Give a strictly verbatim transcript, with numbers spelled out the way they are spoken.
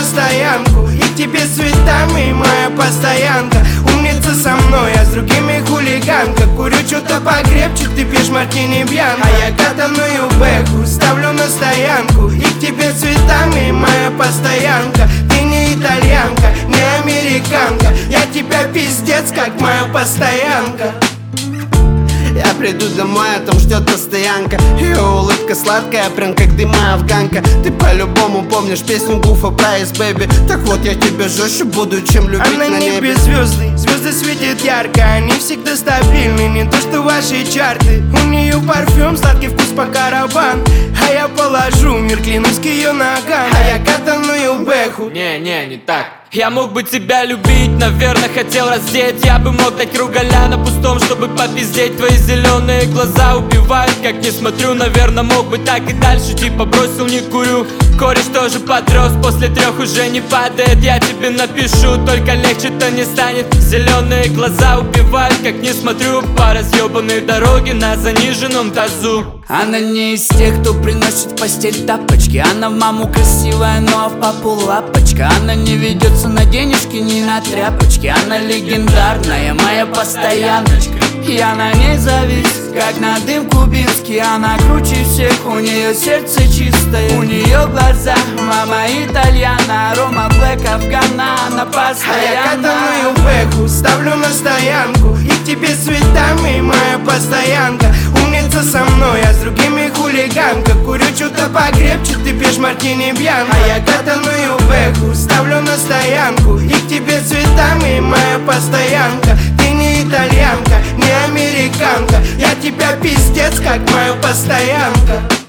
стоянку, и к тебе с цветами моя постоянка. Умница со мной, а с другими хулиганка. Курю что-то покрепче, ты пьешь мартини бьянка. А я катаную бэху, ставлю на стоянку, и к тебе с цветами моя постоянка. Ты не итальянка, не американка, я тебя пиздец, как моя постоянка. Я приду домой, а там ждет постоянка. Ее улыбка сладкая, прям как дыма афганка. Ты по-любому помнишь песню Гуфа про Ice Baby. Так вот я тебя жестче буду, чем любить Она на небе. небе звезды, звезды светят ярко, они всегда стабильны, не то что ваши чарты. У нее парфюм, сладкий вкус по караван, а я положу мир, клянусь, к ее ногам. А я катаную бэху. Не, не, не так. Я мог бы тебя любить, наверное, хотел раздеть. Я бы мог дать ругаля на пустом, чтобы попиздеть. Твои зеленые глаза убивают, как не смотрю. Наверное, мог бы так и дальше, типа бросил, не курю. Кореш тоже подрос, после трех уже не падает. Я тебе напишу, только легче-то не станет. Зеленые глаза убивают, как не смотрю. По разъебанной дороге на заниженном тазу. Она не из тех, кто приносит в постель тапочки. Она в маму красивая, но в папу лапочка. Она не ведется на денежки, не на тряпочки. Она легендарная, моя постояночка. Я на ней завис, как на дым кубинский. Она круче всех, у нее сердце чистое. У нее глаза, мама итальяна. Рома Блэк, Афгана, она постоянно. А я катаную бэху, ставлю на стоянку, и к тебе с цветами моя постоянка. Умница со мной, а с другими хулиганка. Курю что-то покрепче, ты пьешь мартини бьянка. А я катаную бэху, ставлю на стоянку, и к тебе с цветами моя постоянка. Ты не итальянка, не американка, я тебя пиздец, как моя постоянка.